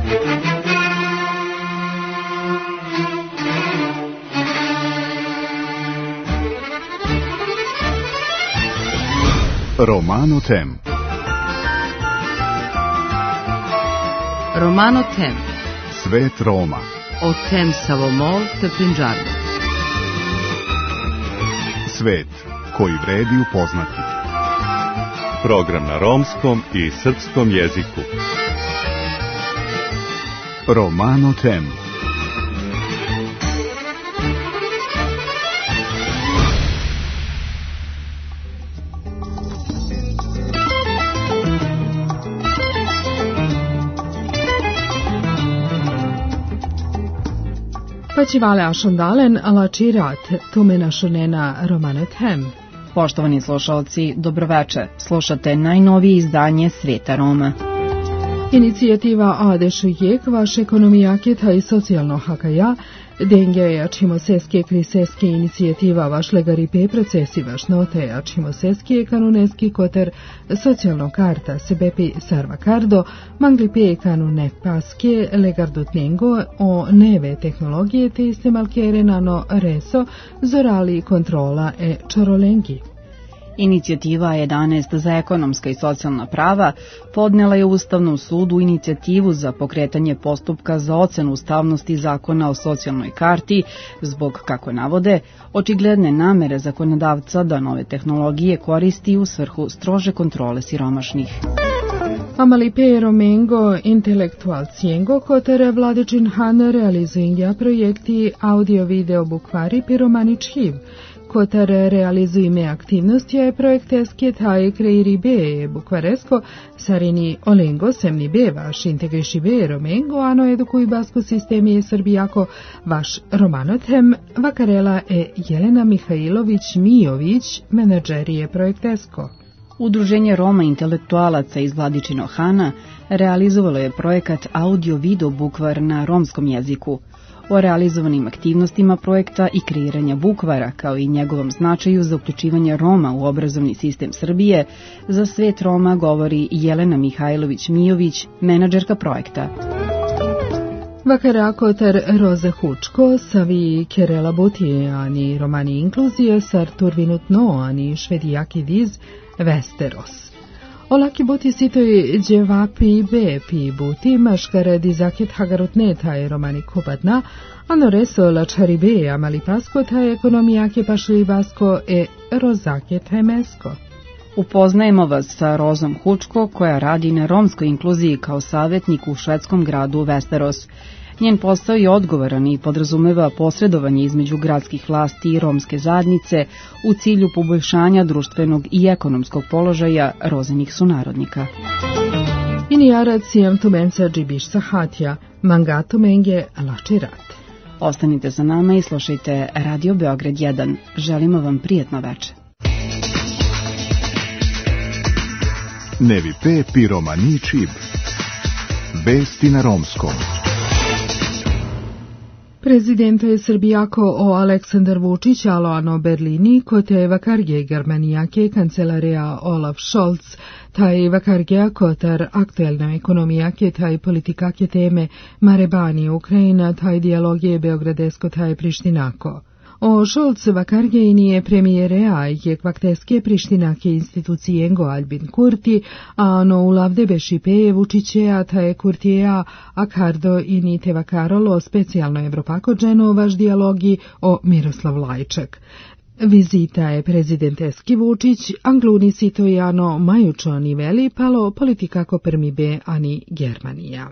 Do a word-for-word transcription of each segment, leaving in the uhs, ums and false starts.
Romano Tem. Romano Tem. Svet Roma. O Tem Savomol te Pinđarno. Svet koji vredi upoznati. Program na romskom i srpskom jeziku. Romano Tem. Pačivale ašondalen ala čirat, tume našunena Romano Tem. Poštovani slušalci, dobroveče. Slušate najnovije izdanje Sveta Roma. Inicijativa Adešu jek vaš ekonomijake ta i socijalno hakaja, denge jačimo seske kriseske inicijativa vaš legaripe procesi vaš note jačimo seske kanuneski koter socijalno karta sebepi sarva kardo, manglipe kanune paske legardutnengo o neve tehnologije te istemalkere nano reso zorali kontrola e čorolengi. Inicijativa jedanaest za ekonomska i socijalna prava podnela je Ustavnom sudu inicijativu za pokretanje postupka za ocenu ustavnosti zakona o socijalnoj karti zbog, kako navode, očigledne namere zakonodavca da nove tehnologije koristi u svrhu strože kontrole siromašnih. Amalipe Romengo intelektual cijengo kotere vladičin han realizuinja projekti audio-video bukvari piromanič hiv. Kotar realizujeme aktivnosti je projekteske taj kreiri be bukvaresko sarini olengo semni be vaš integriši be romengo ano edukuj basko sistemi srbijako vaš Romano Tem vakarela e Jelena Mihajlović Mijović menadžerije projektesko. Udruženje Roma intelektualaca iz Vladičinog Hana realizovalo je projekat audio-video bukvar na romskom jeziku. O realizovanim aktivnostima projekta i kreiranja bukvara, kao i njegovom značaju za uključivanje Roma u obrazovni sistem Srbije, za Svet Roma govori Jelena Mihajlović Mijović, menadžerka projekta. Vakara kotar Roza Hučko, savi Kerela Buti, ani romani inkluzije, sar turvinut no, ani švedijaki diz, Vesteros. Olaki buti sitoj dževapi be pi buti, maškar dizaket hagarutne taj romani kubadna, ano reso lačari be amali pasko taj ekonomijake pašli basko e rozake temesko. Upoznajemo vas sa Rozom Hučko, koja radi na romskoj inkluziji kao savjetnik u švedskom gradu Vesteros. Njen posao je odgovoran i podrazumeva posredovanje između gradskih vlasti i romske zajednice u cilju poboljšanja društvenog i ekonomskog položaja rozenih sunarodnika. Inijarat sijam tumenca džibiš sahatja, mangato menge lačirat. Ostanite za nama i slušajte Radio Beograd jedan. Želimo vam prijetno veče. Nevi pe piromani čib. Vesti na romskom. Prezidento je Srbijako o Aleksandar Vučić alo ano Berlini, kote vakarge Germanijake kancelarija Olaf Scholz, taj vakargeja kotar aktuelna ekonomijake, taj politikake teme Marebani Ukrajina, taj dijalogije Beogradesko, taj Prištinako. O Scholz vakargejni je premijerea je kvakteske Prištinake institucijengo Albin Kurti, a ano ulavde bešipeje Vučićeja taje Kurtijeja akardo i nite vakarolo specijalno Evropako dženo vaš dijalogi o Miroslav Lajčak. Vizita je prezidenteski Vučić, angluni sitojano majučo niveli palo politikako prmibe ani Germanija.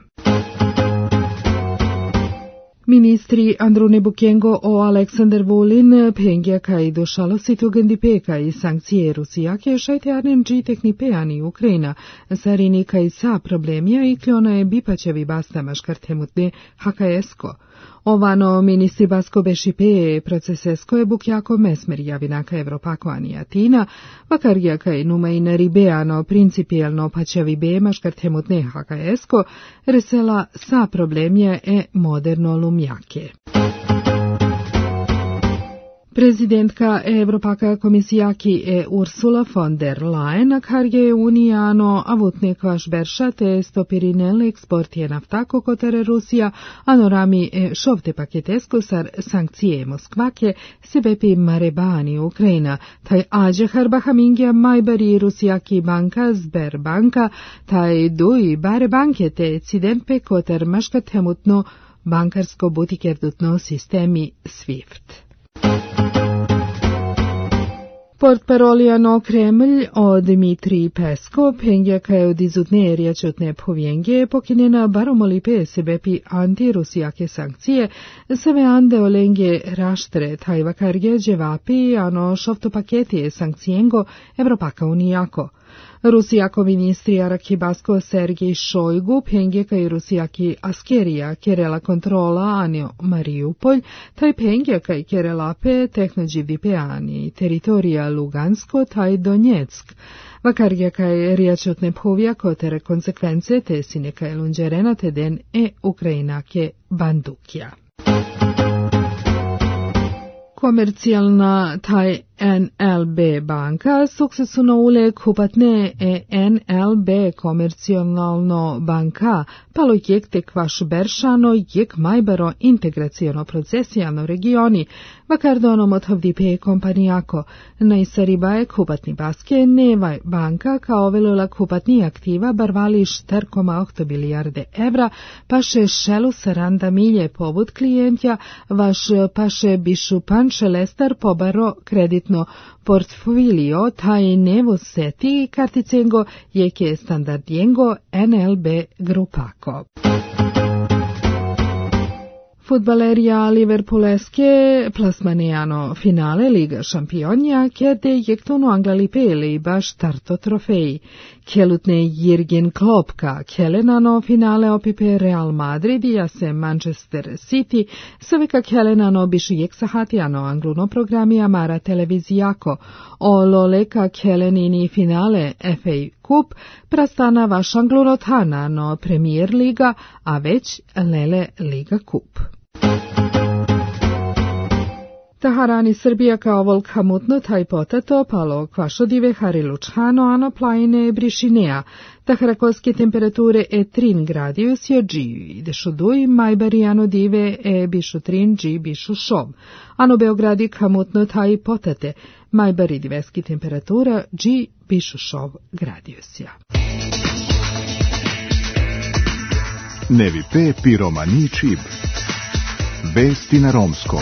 Ministri Andrune Bukengo o Aleksandar Vulin pengja kaj došalo situgendipe kaj sankcije Rusijake šajte arnenđi tehnipe ani Ukrajina, sarini kaj sa problemija i kliona je bipaćevi basta maškartemutne hakajesko. Ovano ministri basko bešipe procesesko je bukjako mesmer javinaka Evropako ani Atina, vakargija kaj numa i naribeano principijelno paćevi be maškartemutne hakajesko, resela sa problemija e moderno lumjake. Prezidentka Evropaka komisijaki e Ursula von der Leyen karge unijano avutne kvaš beršate stopirinel eksportije naftako kotere Rusija, anorami e šovte paketesko sar sankcije Moskvake sebepi marebani Ukrajina, taj ađe harbahamingja majbari Rusijaki banka Sberbanka, taj duj bare banke te cidempe koter maškatemutno bankarsko butikerdutno sistemi SWIFT. Portparoliano Kremlj o Dmitrij Peskov pengjaka je od izutne riječotne povjenje pokinjena baromolipe sebepi anti-rusijake sankcije, seve ande olenge raštre tajvakarge dževapi ano šofto paketije sankcijengo Evropaka unijako. Rusijako ministrija Rakibasko Sergej Šojgu pengjeka i Rusijaki askerija kerela kontrola anio Mariupolj, taj pengjeka i kerelape tehnođivdipe ani teritorija Lugansko taj Donjeck. Vakargjaka je riječotne povija kotere konsekvence te sineka je lunđerena te den e Ukrajinake bandukja. Komercijalna taj N L B banka sukcesuno ule kupatne e N L B komercijalno banka palo jek te kvaš beršano jek majbaro integracijono procesijalno regioni, vakardonom odhovdipe kompanijako. Najsariba je kupatni baske neva banka kao velula kupatni aktiva barvali četiri zarez osam milijarde evra, paše šelu saranda milje povud klijentja, vaš paše bišu panče lestar pobaro kredit no portfolio taj nevo seti karticengo jeke standardijengo N L B grupako. Futbalerija Liverpooleske plasmaneano finale Liga šampionja kede jektonu Anglalipe baš starto trofeji. Kelutne Jürgen Kloppka kelenano finale opipe Real Madrid i se Manchester City, saveka kelenano bišu jeksahatiano angluno programi amara televizijako. O loleka kelenini finale F A Kup prastana vaš anglurotana no Premier Liga, a već Lele Liga Kup. Taharani Srbija kao volka mutno taj potato palo kvašodive harilučhano ano plajine brišinea. Taharakoske temperature e trin gradius je dži, dešuduj majbarijano dive e bišu trin dži bišu šov. Ano Beogradi kamutno taj potate, majbari diveski temperatura dži bišu šov gradiusja. Nevi pe piromani čib. Vesti na romskom.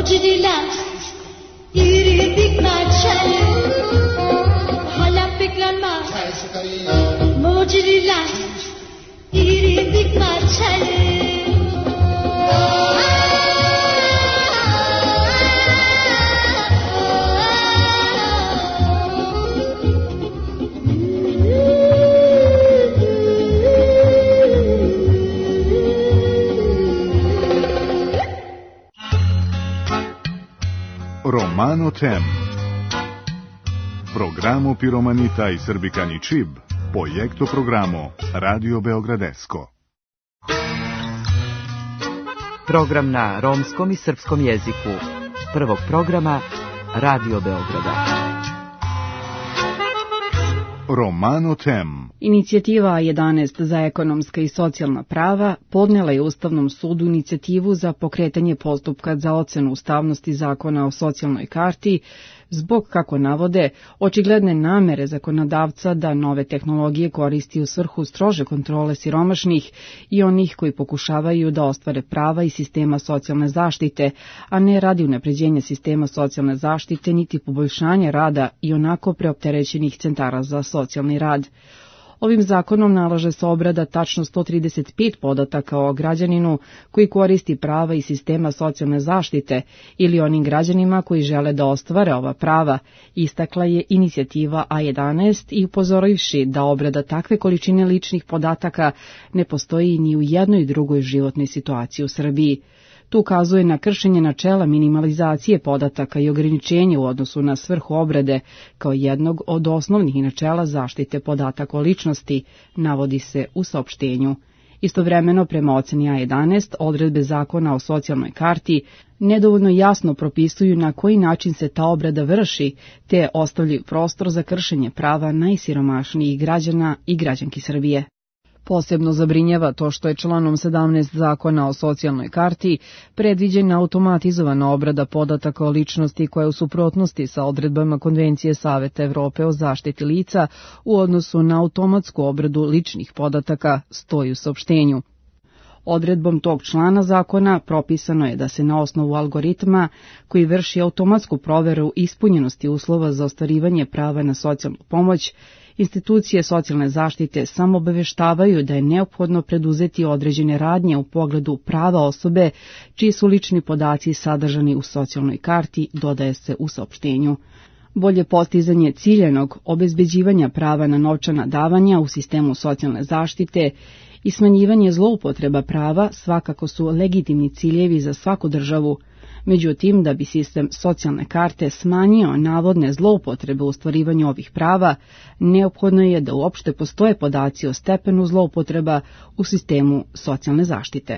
Romano Tem. Programo Piromanita i Srbikani Čib, projekto programo Radio Beogradesko. Program na romskom i srpskom jeziku. Prvog programa Radio Beograda. Romano Tem. Inicijativa A jedanaest za ekonomska i socijalna prava podnela je Ustavnom sudu inicijativu za pokretanje postupka za ocenu ustavnosti zakona o socijalnoj karti zbog, kako navode, očigledne namere zakonodavca da nove tehnologije koristi u svrhu strože kontrole siromašnih i onih koji pokušavaju da ostvare prava iz sistema socijalne zaštite, a ne radi unapređenja sistema socijalne zaštite niti poboljšanja rada i onako preopterećenih centara za socijalni rad. Ovim zakonom nalaže se obrada tačno sto trideset pet podataka o građaninu koji koristi prava iz sistema socijalne zaštite ili onim građanima koji žele da ostvare ova prava, istakla je inicijativa A jedanaest i upozorivši da obrada takve količine ličnih podataka ne postoji ni u jednoj drugoj životnoj situaciji u Srbiji. Tu ukazuje na kršenje načela minimalizacije podataka i ograničenje u odnosu na svrhu obrade kao jednog od osnovnih načela zaštite podataka o ličnosti, navodi se u saopštenju. Istovremeno, prema oceni A jedanaest, odredbe zakona o socijalnoj karti nedovoljno jasno propisuju na koji način se ta obrada vrši, te ostavljaju prostor za kršenje prava najsiromašnijih građana i građanki Srbije. Posebno zabrinjava to što je članom sedamnaest zakona o socijalnoj karti predviđena automatizovana obrada podataka o ličnosti koja je u suprotnosti sa odredbama Konvencije Saveta Evrope o zaštiti lica u odnosu na automatsku obradu ličnih podataka, stoji u saopštenju. Odredbom tog člana zakona propisano je da se na osnovu algoritma koji vrši automatsku proveru ispunjenosti uslova za ostvarivanje prava na socijalnu pomoć, institucije socijalne zaštite samo obaveštavaju da je neophodno preduzeti određene radnje u pogledu prava osobe čiji su lični podaci sadržani u socijalnoj karti, dodaje se u saopštenju. Bolje postizanje ciljanog obezbeđivanja prava na novčana davanja u sistemu socijalne zaštite i smanjivanje zloupotreba prava svakako su legitimni ciljevi za svaku državu. Međutim, da bi sistem socijalne karte smanjio navodne zloupotrebe u ostvarivanju ovih prava, neophodno je da uopšte postoje podaci o stepenu zloupotreba u sistemu socijalne zaštite.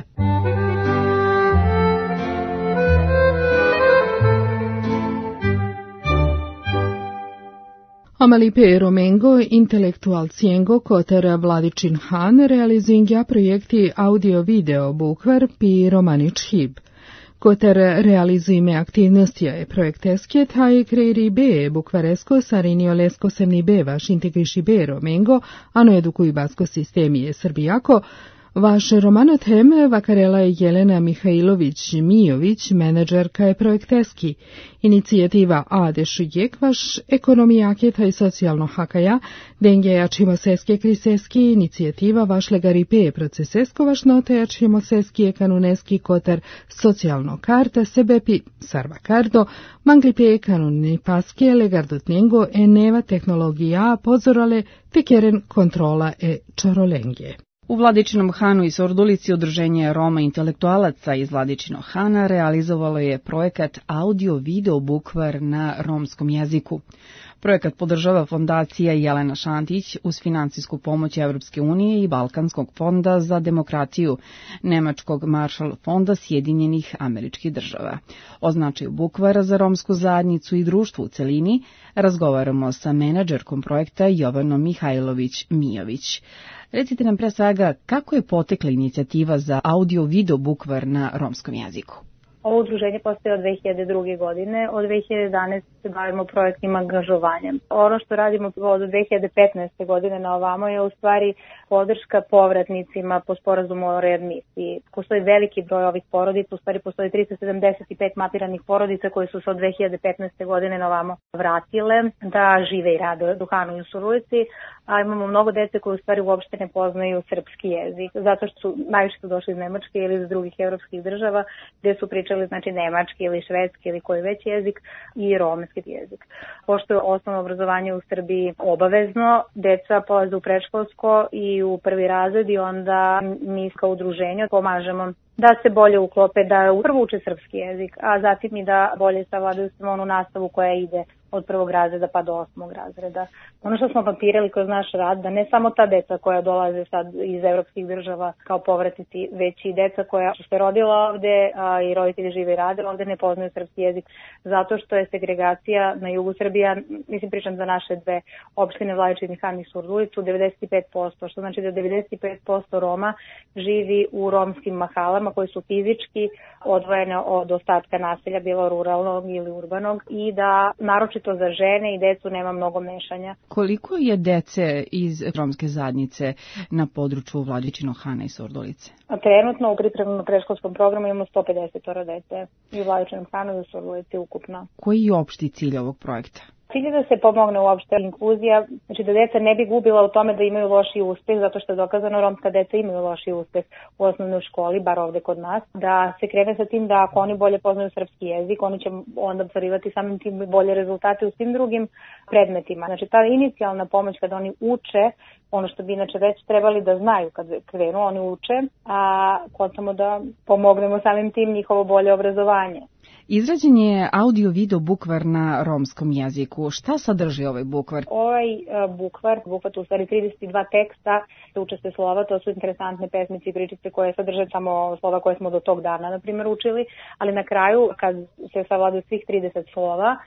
Amalipe Romengo, intelektual Ciengo, koter Vladičin Han, realizingia projekti audio-video bukvar pi Romanič Hib. Koter realizujeme aktivnosti je projekteske, taj kreiri be bukvaresko sariniolesko semni bevaš integriši be Romengo, ano edukuj basko sistemije Srbijako. Vaš Romano Tem vakarela je Jelena Mihajlović-Mijović, menadžerka je projekteski. Inicijativa Adeš Jek vaš ekonomijake taj socijalno hakaja, denge jačimo seske kriseski, inicijativa vaš legaripe procesesko vaš note jačimo seski kanuneski kotar socijalno karta sebepi sarvakardo, manglipe kanuni paske legardotnengo e neva tehnologija pozorale tekeren kontrola e čarolengje. U Vladičinom Hanu i Sordulici Udruženje Roma intelektualaca iz Vladičinog Hana realizovalo je projekat audio-video bukvar na romskom jeziku. Projekat podržava fondacija Jelena Šantić uz finansijsku pomoć Evropske unije i Balkanskog fonda za demokratiju, Nemačkog Marshall fonda Sjedinjenih Američkih Država. O značaju bukvara za romsku zajednicu i društvu u celini razgovaramo sa menadžerkom projekta Jovanom Mihajlović-Mijović. Recite nam pre svega kako je potekla inicijativa za audio-video bukvar na romskom jeziku. Ovo udruženje postoje od dve hiljade druge. godine, od dve hiljade jedanaeste. se bavimo projektima angažovanja. Ono što radimo od dve hiljade petnaeste. godine na ovamo je u stvari podrška povratnicima po sporazumu o readmisiji. Postoji veliki broj ovih porodica, u stvari postoji trista sedamdeset pet mapiranih porodica koje su se od dve hiljade petnaeste. godine na ovamo vratile da žive i rade u Hanu i u Surdulici, a imamo mnogo dece koje u stvari uopšte ne poznaju srpski jezik, zato što su najviše su došli iz Nemačke ili iz drugih evropskih država gde su pričali znači nemački ili švedski ili koji već jezik i romski jezik. Pošto je osnovno obrazovanje u Srbiji obavezno, deca polaze u predškolsko i u prvi razred i onda mi kao udruženje pomažemo da se bolje uklope, da prvo uče srpski jezik, a zatim i da bolje savladaju samo onu nastavu koja ide od prvog razreda pa do osmog razreda. Ono što smo papirali kroz naš rad, da ne samo ta deca koja dolaze sad iz evropskih država kao povratnici, već i deca koja su se rodila ovde a, i roditelji žive i rade ovde ne poznaju srpski jezik, zato što je segregacija na jugu Srbija, mislim pričam za naše dve opštine Vladičin i Han i Surdulicu, devedeset pet posto, što znači da devedeset pet posto Roma živi u romskim mahalama koje su fizički odvojene od ostatka naselja, bilo ruralnog ili urbanog, i da naročito za žene i decu nema mnogo mešanja. Koliko je dece iz romske zajednice na području Vladičinog Hana i Surdulice? A trenutno u pripremnom predškolskom programu imamo sto pedeset dece i u Vladičinom Hanu i u Surdulici ukupno. Koji je opšti cilj ovog projekta? Cilj je da se pomogne uopšte inkluzija, znači da deca ne bi gubila u tome da imaju loši uspeh, zato što je dokazano romska deca imaju loši uspeh u osnovnoj školi, bar ovde kod nas, da se krene sa tim da ako oni bolje poznaju srpski jezik, oni će onda ostvarivati samim tim bolje rezultate u svim drugim predmetima. Znači ta inicijalna pomoć kada oni uče, ono što bi inače već trebali da znaju kad krenu, oni uče, a kontamo da pomognemo samim tim njihovo bolje obrazovanje. Izrađen je audio-video bukvar na romskom jeziku. Šta sadrži ovaj bukvar? Ovaj uh, bukvar, bukvat u stvari trideset dva teksta, uče se slova, to su interesantne pesmice i pričice koje sadrže samo slova koje smo do tog dana, na primjer, učili, ali na kraju, kad se savladaju svih trideset slova,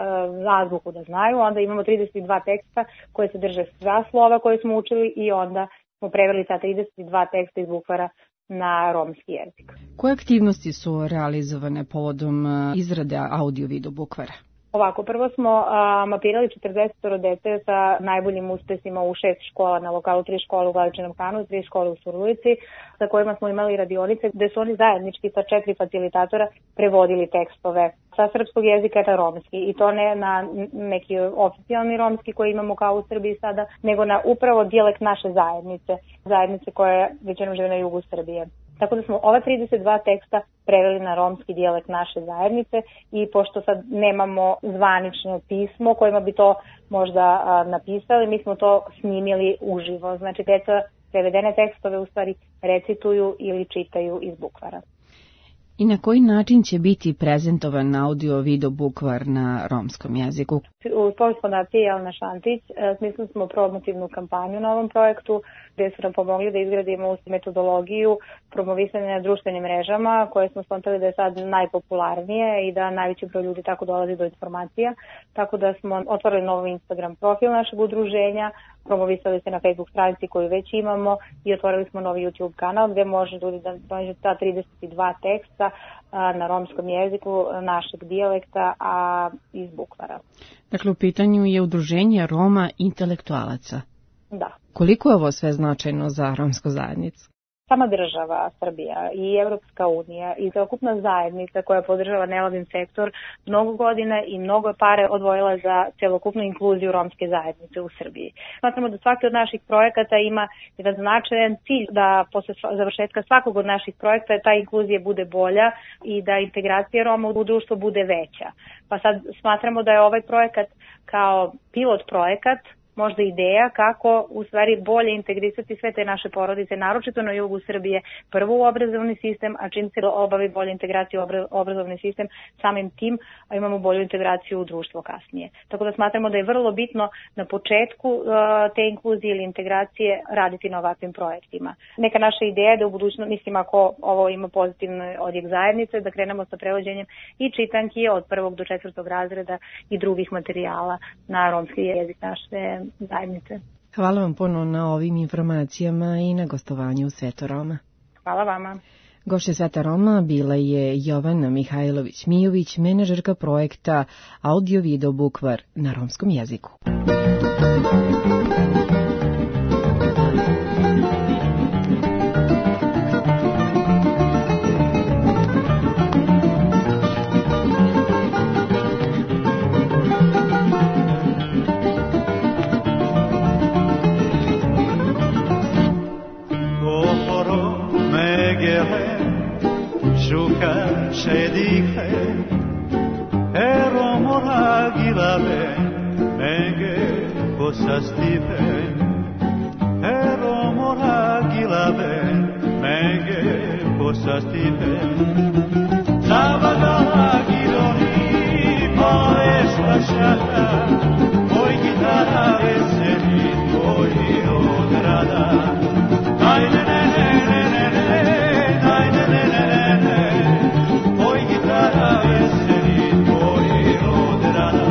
azbuku da znaju, onda imamo trideset dva teksta koje sadrže sva slova koje smo učili i onda smo preveli ta trideset dva teksta iz bukvara na romski jezik. Koje aktivnosti su realizovane povodom izrade audio-video bukvara? Ovako, prvo smo a, mapirali četrdeset dece sa najboljim uspesima u šest škola na lokalu, tri škole u Vladičinom Hanu, tri škole u Surdulici, sa kojima smo imali radionice gde su oni zajednički sa četiri facilitatora prevodili tekstove sa srpskog jezika na romski, i to ne na neki oficijalni romski koji imamo kao u Srbiji sada, nego na upravo dijalekt naše zajednice, zajednice koje većinom žive na jugu Srbije. Tako da smo ova trideset dva teksta preveli na romski dijalekt naše zajednice i pošto sad nemamo zvanično pismo kojima bi to možda a, napisali, mi smo to snimili uživo. Znači, deca prevedene tekstove u stvari recituju ili čitaju iz bukvara. I na koji način će biti prezentovan audio-video bukvar na romskom jeziku? U pomoć fondacije Jelena Šantić smislili smo promotivnu kampanju na ovom projektu gde su nam pomogli da izgradimo metodologiju promovisanja na društvenim mrežama koje smo spontali da je sad najpopularnije i da najveći broj ljudi tako dolazi do informacija. Tako da smo otvorili novi Instagram profil našeg udruženja, promovisali se na Facebook stranici koju već imamo i otvorili smo novi YouTube kanal gde može ljudi da dođe ta trideset dva teksta a, na romskom jeziku našeg dijalekta, a iz bukvara. Dakle, u pitanju je udruženje Roma intelektualaca. Da. Koliko je ovo sve značajno za romsku zajednicu? Sama država Srbija i Evropska unija i celokupna zajednica koja podržava nevladin sektor mnogo godina i mnogo pare odvojila za celokupnu inkluziju romske zajednice u Srbiji. Smatramo da svaki od naših projekata ima jedan značajan cilj da posle završetka svakog od naših projekta ta inkluzija bude bolja i da integracija Roma u društvo bude veća. Pa sad smatramo da je ovaj projekat kao pilot projekat možda ideja kako u stvari bolje integrisati sve te naše porodice, naročito na jugu Srbije, prvo u obrazovni sistem, a čim se obavi bolja integracija u obrazovni sistem, samim tim imamo bolju integraciju u društvo kasnije. Tako da smatramo da je vrlo bitno na početku uh, te inkluzije ili integracije raditi na ovakvim projektima. Neka naša ideja je da u budućnosti, mislim ako ovo ima pozitivni odjek zajednice, da krenemo sa prevođenjem i čitanki od prvog do četvrtog razreda i drugih materijala na romski jezik naše zajednice. Hvala vam puno na ovim informacijama i na gostovanju u Svetu Roma. Hvala vama. Gošća Sveta Roma bila je Jovana Mihajlović-Mijović, menadžerka projekta Audio Video Bukvar na romskom jeziku. Sastipen, ero mora gilaben, menge posastipen. Zabada gironi, paes pasciata, poi chitarra veseli, poi odrada. Dai ne ne ne ne ne ne, dai ne ne ne ne ne, poi chitarra veseli, poi odrada.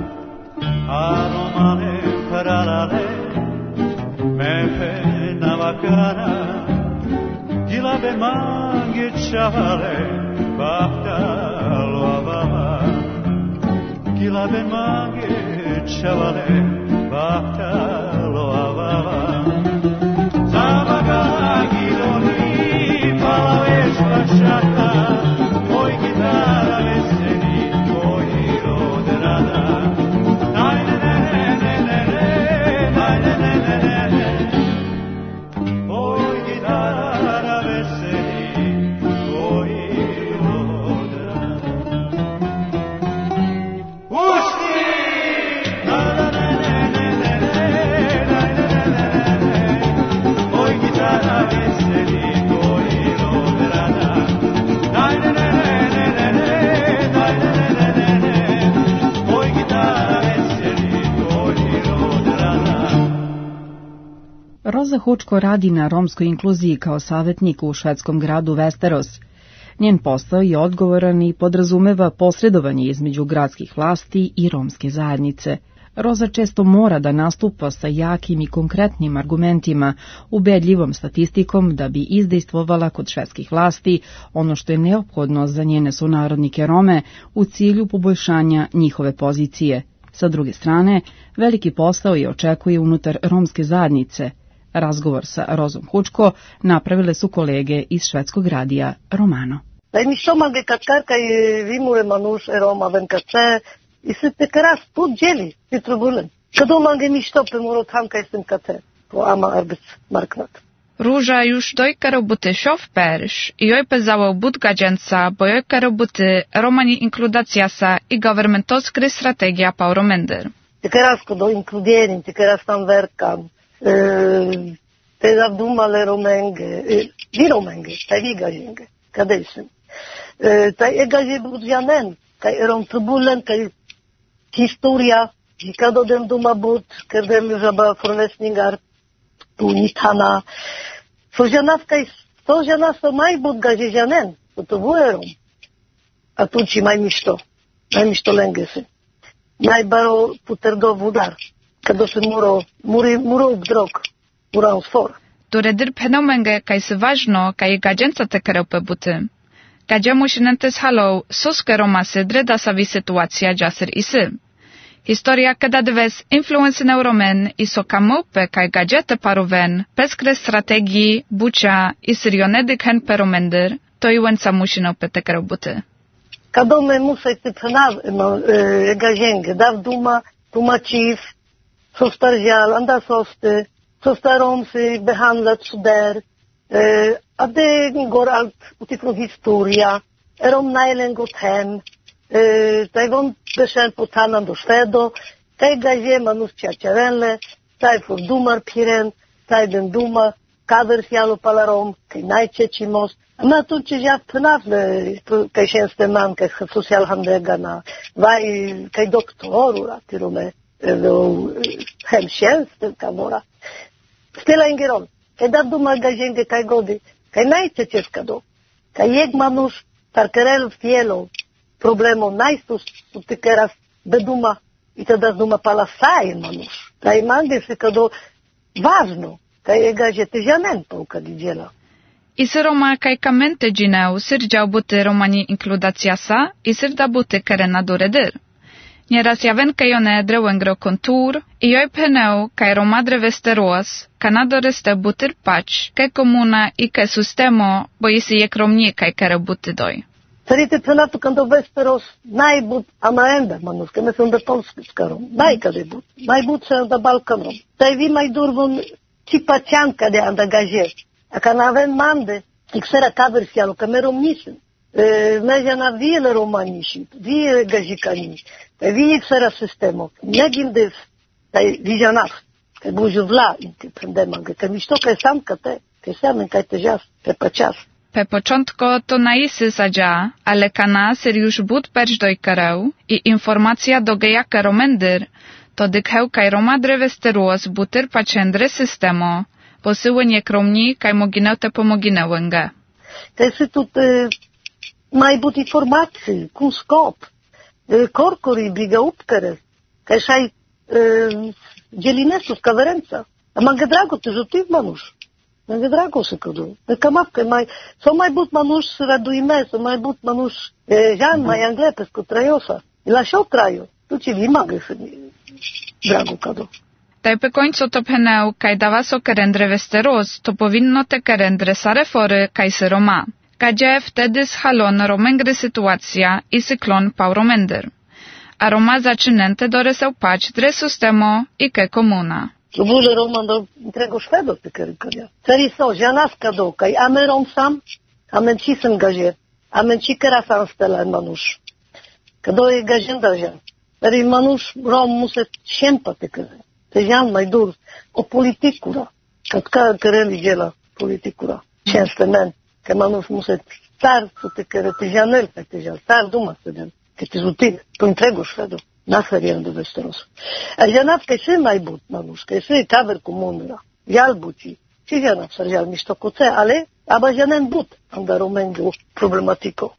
Aromale paralale, me pena vakana, gilabe mange chavale, bahtalo avava. Gilabe mange chavale, bahtalo avava. Zavaga gironi, palaves lasciata, poi chitarra veseli, poi roderada. Dai ne ne ne ne ne. Roza Hučko radi na romskoj inkluziji kao savjetnik u švedskom gradu Västerås. Njen posao je odgovoran i podrazumeva posredovanje između gradskih vlasti i romske zajednice. Roza često mora da nastupa sa jakim i konkretnim argumentima, ubedljivom statistikom da bi izdejstvovala kod švedskih vlasti ono što je neophodno za njene sunarodnike Rome u cilju poboljšanja njihove pozicije. Sa druge strane, veliki posao je očekuje unutar romske zajednice. Razgovor sa Rozom Hučko napravile su kolege iz švedskog radija Romano. Dai mi somange katkar kai vimure manus Roma venkace i se tekras put jeli pitrubulen. Kado mange mi stope muro tam kai sem kate po ama arbetsmarknad. Róża już dojka roboty szofpersz i oj pezało budgadżęca, bo jojka roboty romani inkludacjasa i governmentowskry strategia pauromender. Tekras kodo inkludierin, tekras tam verkam. Te zavdumale romenge, vi romenge, taj vi gaženge, kada isem. Taj e gaže budžanen, kaj erom tubulen, kaj historia, i kada dem duma bud, kada dem žaba forvesningar, tu nitana. So žanas kaj, so žanas so maj bud gaže žanen, to to vuerom. A tu či maj mišto, maj mišto lengese. Maj baro puterdo vudar. Kada se muro, muri, muro obdrog, mura osfor. Turedir penomenge kaj se važno, kaj gađenca te kerope buty. Gađemu šinentes halou, soske Roma se dreda savi situacija džasir isi. Historia kada dves influence neuromen i so kamope kaj gađete paroven, peskre strategiji, buča i sirionedik hen peromender, to i wenca mušinope te kerobuty. Kada me musajte penav, e, gađenge, dav duma, tumačiv, så starjal, anda soste, så starom sig behandlat sådär. Eh, att det går allt utifrån historia. Är de najlen gått hem. Eh, taj von bekänt på tannan do svedo. Taj gaje manus čačarenle. Taj for dumar piren. Taj den duma. Kader sjalo palarom. Kaj najčećimos. Men tu će ja pnavle. Kaj tjänsteman, kaj socialhandläggarna. Vaj, kaj doktorura till och med. Hemtjänsten kan vara. Spelar ingen roll. Kaj da duma gaženge kaj godi. Kaj najčešće skado. Kaj jeg manus tarkerel fjelo problemo najstus su tikeras beduma i tada duma pala sajen manus. Kaj mange se kado važno. Kaj je gaže težanen pa ukad iđela. Isy Roma kaj kamente gineu sirgiau bute romani includațiasa, isir da bute kerena duredir. Nieraz javen kaj one drewengro kontur, i oj peneu kaj romadre Vesteros, kanadoreste butir pač, kaj komuna i kaj sistemo, bo isi je kromnie kaj kere buty doj. Царите цената към до Вестерос най-буд амаенда манус, къме съм да полски скаром. Най-къде буд. Най-буд съм да Балканом. Тай ви май дурвон чипачан къде анда гаже. А канавен манде, и ксера каверсиало, къме ромнисен. Межа на вие на романиши, вие гажикани. Тай вие ксера системо. Негим дев, тай вижанав. Кай бужувла, инте прендеманга. Кай мишто кай сам кате, кай самен кай тежас, кай пачас. Pe początko to na isy zadzia, ale kana seriusz but perć doj kareu i informacja do gejaka romendyr, to dykheu kaj romadre Vesteros butyr paczendre systemo, posyłenie kromni kaj mogineu te pomogineuęge. Kaj sy тут maj but informacji, kun skop, korkori biga upkere, kaj szaj dzielinesów kawerenca, a manga drago ty rzutiv manusz. Много драго се каду. Камавка май, со май бут мануш радуиме, со май бут мануш жан май англепеско трајоса. И лашо трајо. Тучи ви маге се драго каду. Taj pe końcu to peneu, kaj dawa so kerendre Vesteros, to powinno te kerendre sarefory kaj se Roma. Kadzie wtedy schalon romengry sytuacja i syklon pau romender. A Roma zaczynente doreseł pać dre systemo i ke komuna. Vule Roman do entrego švedo te kerikaria. Ceri so, žanas kado, kaj amerom sam, amen čisem gaže, amen čikera sam stela manuš. Kado je gažen držan. Eri manuš Rom mu se šempa te kere. Te žan majdur o politikura. Kad ka kereli djela politikura. Šenste men. Kaj manuš mu se car su te kere, te žanel kaj te žan. Car duma se den. Kaj te zutiv, to entrego švedo. Nasarijan do Vesteros. A žanav kaj se najbut manuš, kaj se kaver komunera, jal buti, či žanav sa žal mišto kuce, ale aba žanen but, anda romengu problematiko.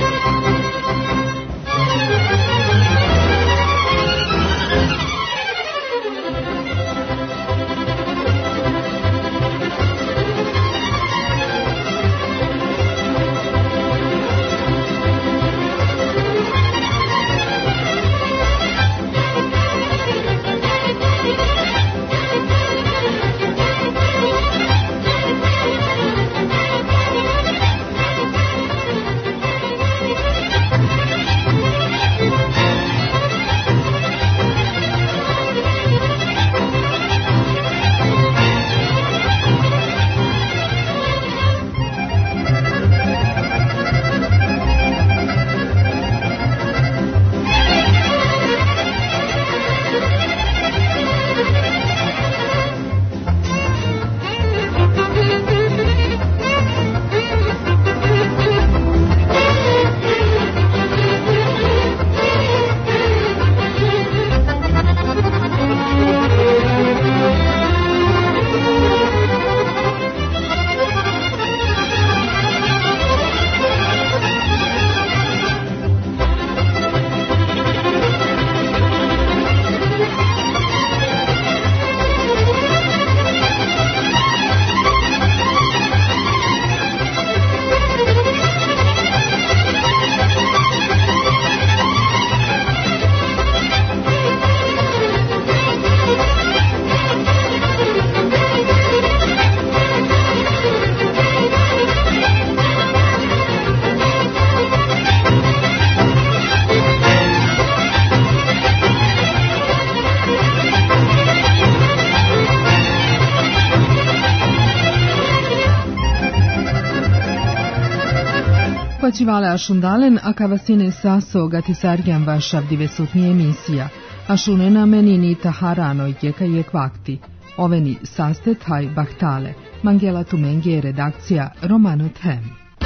Почивале ашундален, а кавасине сасо гатисаргян вашав дивесутни емисија, ашунена менини тахарано јека јек вакти. Овени састе тај бахтале. Мангела Туменги е редакција Романо Тем.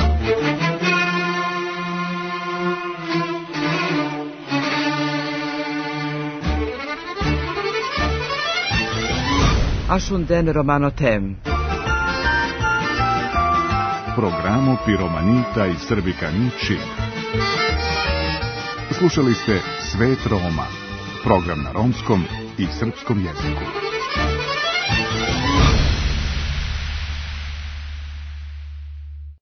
Ашунден Романо Тем. Programu Piromanita i Srbikani Čib. Slušali ste Svet Roma, program na romskom i srpskom jeziku.